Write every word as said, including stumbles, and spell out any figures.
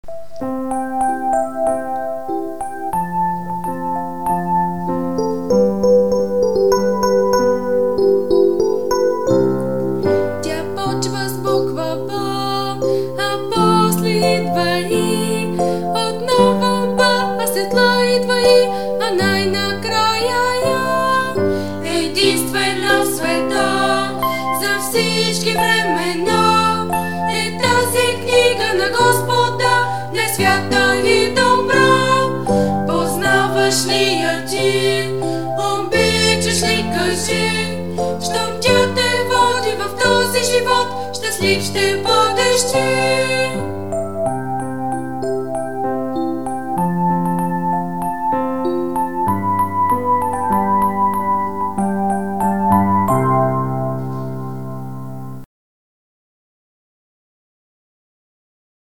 Тя почва с буква Б, а после идва И. Отново Б, а след Л идва И, а най-накрая Я. Единствена в света за всички времена е тази книга на Господа, не свята и добра. Познаваш ли я ти? Обичаш ли, кажи? Щом тя те води в този живот, щастлив ще бъдеш ти.